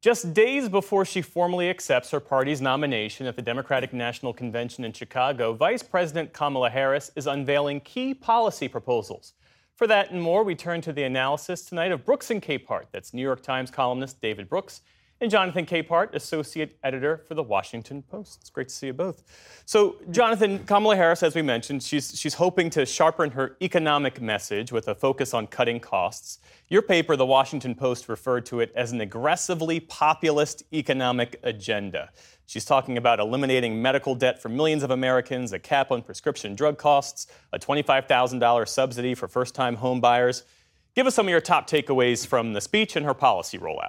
Just days before she formally accepts her party's nomination at the Democratic National Convention in Chicago, Vice President Kamala Harris is unveiling key policy proposals. For that and more, we turn to the analysis tonight of Brooks and Capehart. That's New York Times columnist David Brooks and Jonathan Capehart, associate editor for The Washington Post. It's great to see you both. So, Jonathan, Kamala Harris, as we mentioned, she's hoping to sharpen her economic message with a focus on cutting costs. Your paper, The Washington Post, referred to it as an aggressively populist economic agenda. She's talking about eliminating medical debt for millions of Americans, a cap on prescription drug costs, a $25,000 subsidy for first-time home buyers. Give us some of your top takeaways from the speech and her policy rollout.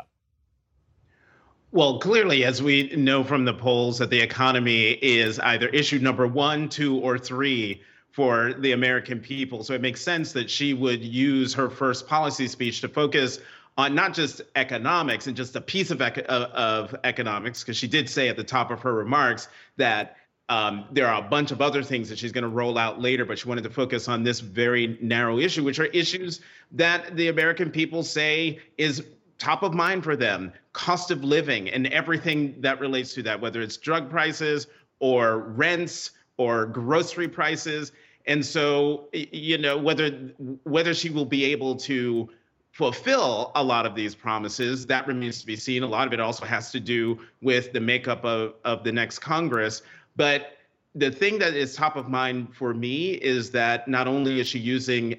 Well, clearly, as we know from the polls, that the economy is either issue number 1, 2, or 3 for the American people. So it makes sense that she would use her first policy speech to focus on not just economics and just a piece of economics, because she did say at the top of her remarks that there are a bunch of other things that she's going to roll out later, but she wanted to focus on this very narrow issue, which are issues that the American people say is top of mind for them: cost of living and everything that relates to that, whether it's drug prices or rents or grocery prices. And so, you know, whether she will be able to fulfill a lot of these promises, that remains to be seen. A lot of it also has to do with the makeup of the next Congress. But the thing that is top of mind for me is that not only is she using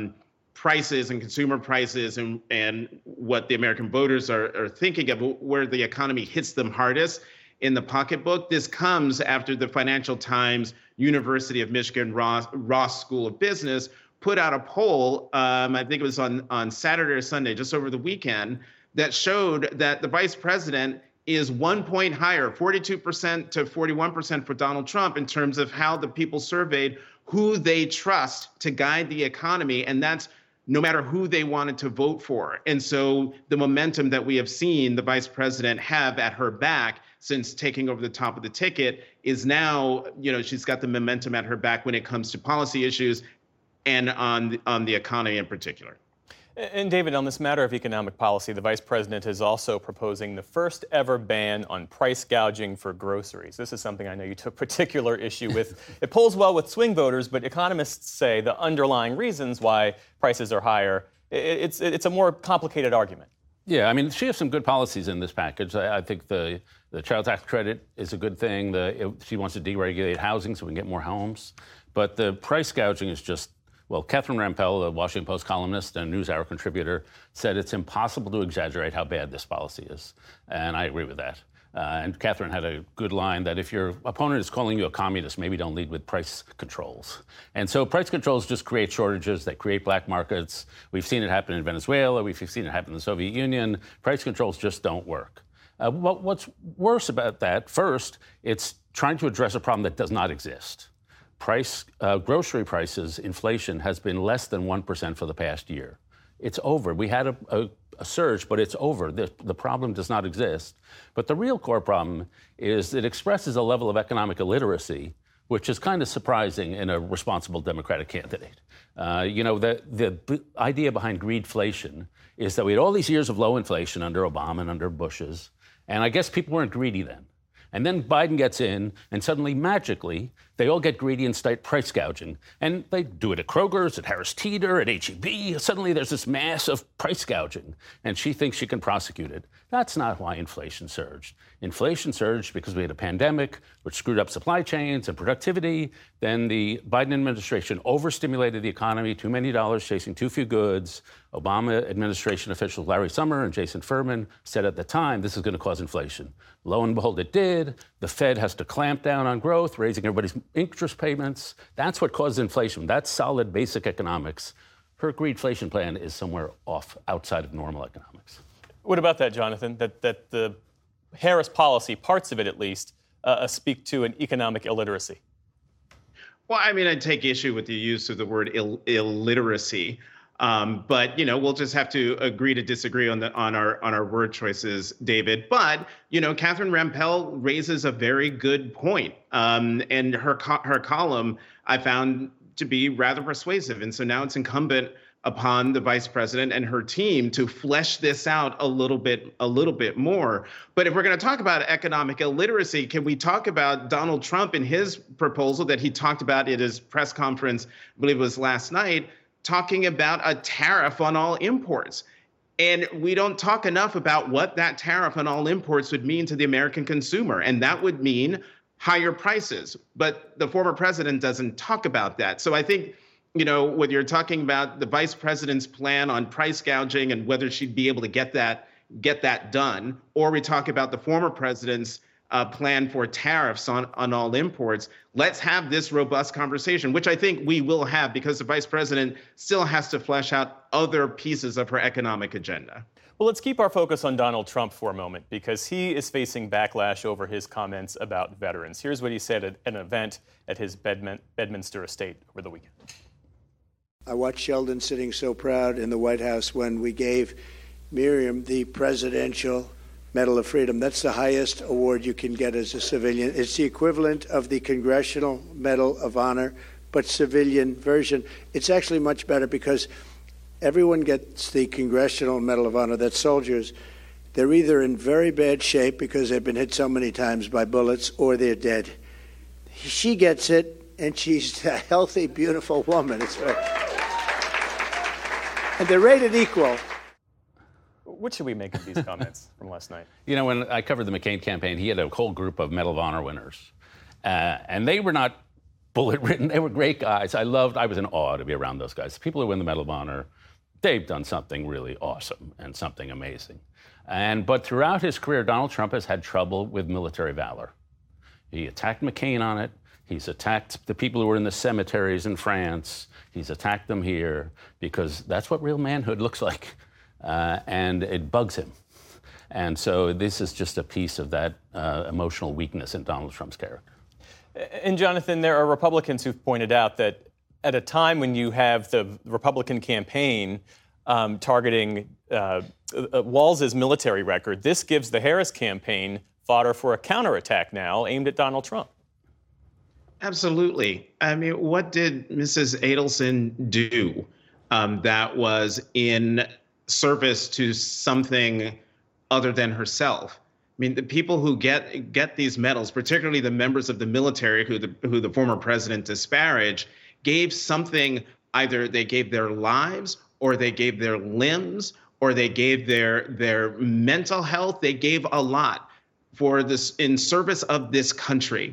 prices and consumer prices and what the American voters are thinking of, where the economy hits them hardest in the pocketbook. This comes after the Financial Times, University of Michigan Ross School of Business put out a poll, I think it was on Saturday or Sunday, just over the weekend, that showed that the vice president is 1 point higher, 42% to 41% for Donald Trump, in terms of how the people surveyed who they trust to guide the economy. And that's no matter who they wanted to vote for. And so the momentum that we have seen the vice president have at her back since taking over the top of the ticket is now, you know, she's got the momentum at her back when it comes to policy issues and on the economy in particular. And David, on this matter of economic policy, the vice president is also proposing the first ever ban on price gouging for groceries. This is something I know you took particular issue with. It polls well with swing voters, but economists say the underlying reasons why prices are higher, it's a more complicated argument. Yeah, I mean, she has some good policies in this package. I think the child tax credit is a good thing. She wants to deregulate housing so we can get more homes. But the price gouging is just, well, Catherine Rampell, the Washington Post columnist and NewsHour contributor, said it's impossible to exaggerate how bad this policy is. And I agree with that. And Catherine had a good line that if your opponent is calling you a communist, maybe don't lead with price controls. And so price controls just create shortages. They create black markets. We've seen it happen in Venezuela. We've seen it happen in the Soviet Union. Price controls just don't work. What's worse about that, first, it's trying to address a problem that does not exist. Grocery prices, inflation has been less than 1% for the past year. It's over. We had a surge, but it's over. The problem does not exist. But the real core problem is it expresses a level of economic illiteracy, which is kind of surprising in a responsible Democratic candidate. The idea behind greedflation is that we had all these years of low inflation under Obama and under Bush's, and I guess people weren't greedy then. And then Biden gets in, and suddenly, magically, they all get greedy and start price gouging. And they do it at Kroger's, at Harris Teeter, at H-E-B. Suddenly, there's this mass of price gouging, and she thinks she can prosecute it. That's not why inflation surged. Inflation surged because we had a pandemic, which screwed up supply chains and productivity. Then the Biden administration overstimulated the economy, too many dollars chasing too few goods. Obama administration officials Larry Summer and Jason Furman said at the time, this is going to cause inflation. Lo and behold, it did. The Fed has to clamp down on growth, raising everybody's interest payments. That's what causes inflation. That's solid, basic economics. Her greedflation plan is somewhere off, outside of normal economics. What about that, Jonathan? That the Harris policy, parts of it at least, speak to an economic illiteracy? Well, I mean, I take issue with the use of the word illiteracy. But, you know, we'll just have to agree to disagree on our word choices, David. But, you know, Catherine Rampell raises a very good point. And her column I found to be rather persuasive. And so now it's incumbent upon the vice president and her team to flesh this out a little bit more. But if we're going to talk about economic illiteracy, can we talk about Donald Trump and his proposal that he talked about at his press conference, I believe it was last night, talking about a tariff on all imports? And we don't talk enough about what that tariff on all imports would mean to the American consumer. And that would mean higher prices. But the former president doesn't talk about that. So I think, whether you're talking about the vice president's plan on price gouging and whether she'd be able to get that done, or we talk about the former president's plan for tariffs on all imports, let's have this robust conversation, which I think we will have, because the vice president still has to flesh out other pieces of her economic agenda. Well, let's keep our focus on Donald Trump for a moment, because he is facing backlash over his comments about veterans. Here's what he said at an event at his Bedminster estate over the weekend. I watched Sheldon sitting so proud in the White House when we gave Miriam the Presidential Medal of Freedom. That's the highest award you can get as a civilian. It's the equivalent of the Congressional Medal of Honor, but civilian version. It's actually much better because everyone gets the Congressional Medal of Honor. That's soldiers. They're either in very bad shape because they've been hit so many times by bullets, or they're dead. She gets it, and she's a healthy, beautiful woman. It's right. And they're rated equal. What should we make of these comments from last night? When I covered the McCain campaign, he had a whole group of Medal of Honor winners. And they were not bullet-ridden. They were great guys. I was in awe to be around those guys. The people who win the Medal of Honor, they've done something really awesome and something amazing. But throughout his career, Donald Trump has had trouble with military valor. He attacked McCain on it. He's attacked the people who were in the cemeteries in France. He's attacked them here because that's what real manhood looks like. And it bugs him. And so this is just a piece of that emotional weakness in Donald Trump's character. And Jonathan, there are Republicans who've pointed out that at a time when you have the Republican campaign targeting Walz's military record, this gives the Harris campaign fodder for a counterattack now aimed at Donald Trump. Absolutely. I mean, what did Mrs. Adelson do that was in service to something other than herself? I mean, the people who get these medals, particularly the members of the military who the former president disparaged, gave something. Either they gave their lives, or they gave their limbs, or they gave their mental health. They gave a lot for this in service of this country.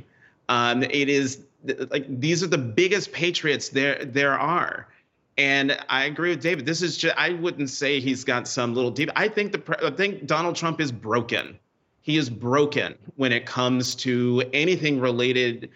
It is like these are the biggest patriots there are. And I agree with David. This is just, I wouldn't say he's got some little deep. I think Donald Trump is broken. He is broken when it comes to anything related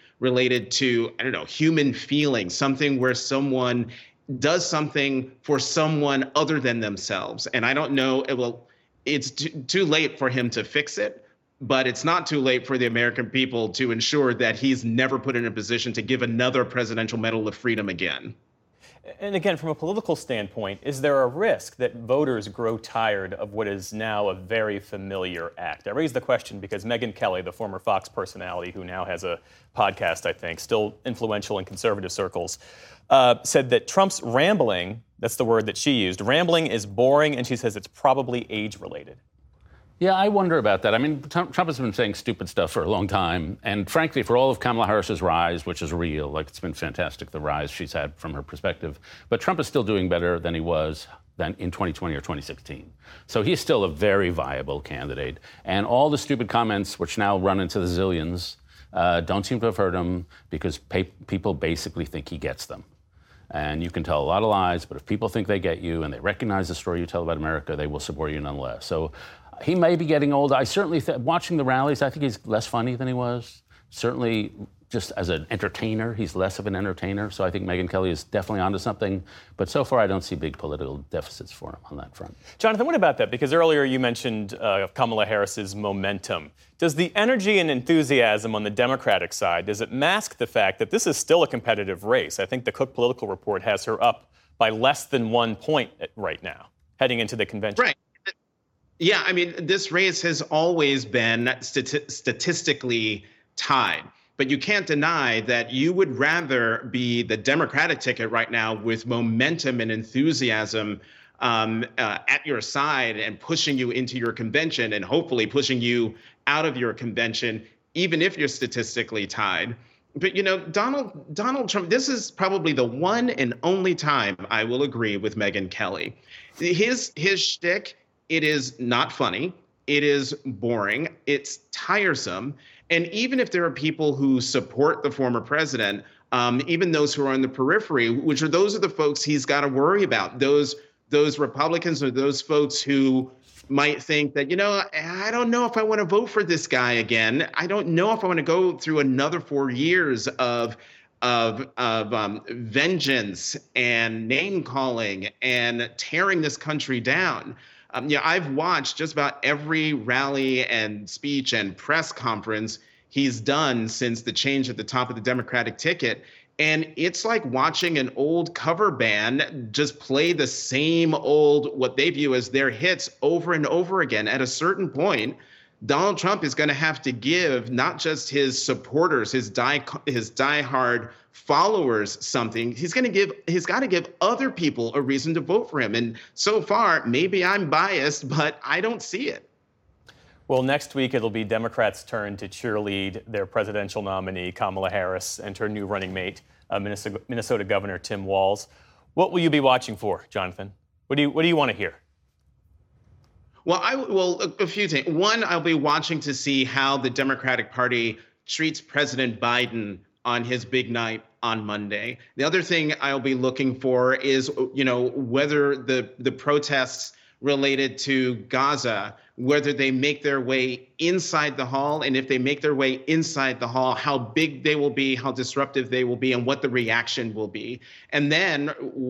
to, I don't know, human feelings, something where someone does something for someone other than themselves. And I don't know, it's too late for him to fix it. But it's not too late for the American people to ensure that he's never put in a position to give another Presidential Medal of Freedom again. And again, from a political standpoint, is there a risk that voters grow tired of what is now a very familiar act? I raise the question because Megyn Kelly, the former Fox personality who now has a podcast, I think, still influential in conservative circles, said that Trump's rambling, that's the word that she used, rambling is boring, and she says it's probably age-related. Yeah, I wonder about that. I mean, Trump has been saying stupid stuff for a long time. And frankly, for all of Kamala Harris's rise, which is real, like it's been fantastic, the rise she's had from her perspective. But Trump is still doing better than he was than in 2020 or 2016. So he's still a very viable candidate. And all the stupid comments, which now run into the zillions, don't seem to have hurt him because people basically think he gets them. And you can tell a lot of lies, but if people think they get you and they recognize the story you tell about America, they will support you nonetheless. So he may be getting old. I certainly, watching the rallies, I think he's less funny than he was. Certainly, just as an entertainer, he's less of an entertainer. So I think Megyn Kelly is definitely onto something. But so far, I don't see big political deficits for him on that front. Jonathan, what about that? Because earlier you mentioned Kamala Harris's momentum. Does the energy and enthusiasm on the Democratic side, does it mask the fact that this is still a competitive race? I think the Cook Political Report has her up by less than 1 point right now, heading into the convention. Right. Yeah, I mean, this race has always been statistically tied But you can't deny that you would rather be the Democratic ticket right now with momentum and enthusiasm at your side and pushing you into your convention and hopefully pushing you out of your convention, even if you're statistically tied. But, Donald Trump, this is probably the one and only time I will agree with Megyn Kelly. His shtick, it is not funny. It is boring. It's tiresome. And even if there are people who support the former president, even those who are on the periphery, those are the folks he's got to worry about. Those Republicans or those folks who might think that, I don't know if I want to vote for this guy again. I don't know if I want to go through another 4 years of vengeance and name calling and tearing this country down. I've watched just about every rally and speech and press conference he's done since the change at the top of the Democratic ticket. And it's like watching an old cover band just play the same old, what they view as their hits over and over again. At a certain point, Donald Trump is going to have to give not just his supporters, his diehard followers something. He's got to give other people a reason to vote for him. And so far, maybe I'm biased, but I don't see it. Well, next week it'll be Democrats' turn to cheerlead their presidential nominee, Kamala Harris, and her new running mate, Minnesota Governor Tim Walz. What will you be watching for, Jonathan? What do you want to hear? Well, a few things. One, I'll be watching to see how the Democratic Party treats President Biden on his big night on Monday. The other thing I'll be looking for is, whether the protests related to Gaza, whether they make their way inside the hall, and if they make their way inside the hall, how big they will be, how disruptive they will be, and what the reaction will be. And then,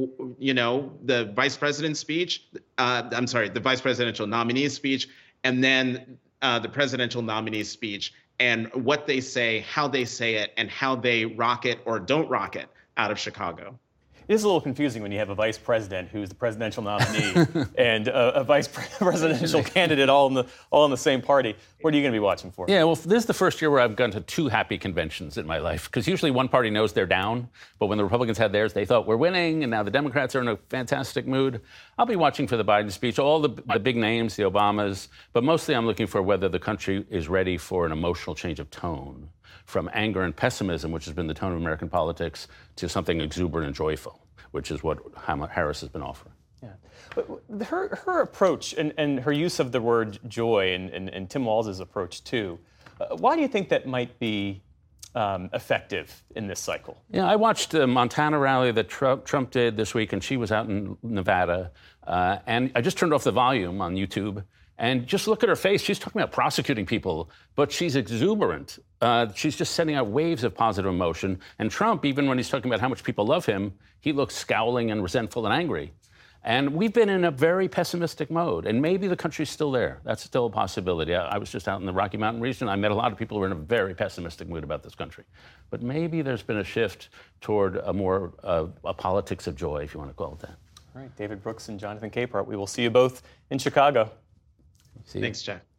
the vice president's speech, the vice presidential nominee's speech, and then the presidential nominee's speech, and what they say, how they say it, and how they rock it or don't rock it out of Chicago. It is a little confusing when you have a vice president who's the presidential nominee and a vice presidential candidate all in the same party. What are you going to be watching for? Yeah, well, this is the first year where I've gone to two happy conventions in my life, because usually one party knows they're down, but when the Republicans had theirs, they thought we're winning, and now the Democrats are in a fantastic mood. I'll be watching for the Biden speech, all the big names, the Obamas, but mostly I'm looking for whether the country is ready for an emotional change of tone, from anger and pessimism, which has been the tone of American politics, to something exuberant and joyful, which is what Harris has been offering. Yeah. But her approach and her use of the word joy and Tim Walz's approach too, why do you think that might be effective in this cycle? Yeah, I watched the Montana rally that Trump did this week, and she was out in Nevada, and I just turned off the volume on YouTube. And just look at her face. She's talking about prosecuting people, but she's exuberant. She's just sending out waves of positive emotion. And Trump, even when he's talking about how much people love him, he looks scowling and resentful and angry. And we've been in a very pessimistic mode. And maybe the country's still there. That's still a possibility. I was just out in the Rocky Mountain region. I met a lot of people who are in a very pessimistic mood about this country. But maybe there's been a shift toward a more a politics of joy, if you want to call it that. All right, David Brooks and Jonathan Capehart, we will see you both in Chicago. Thanks, Jack.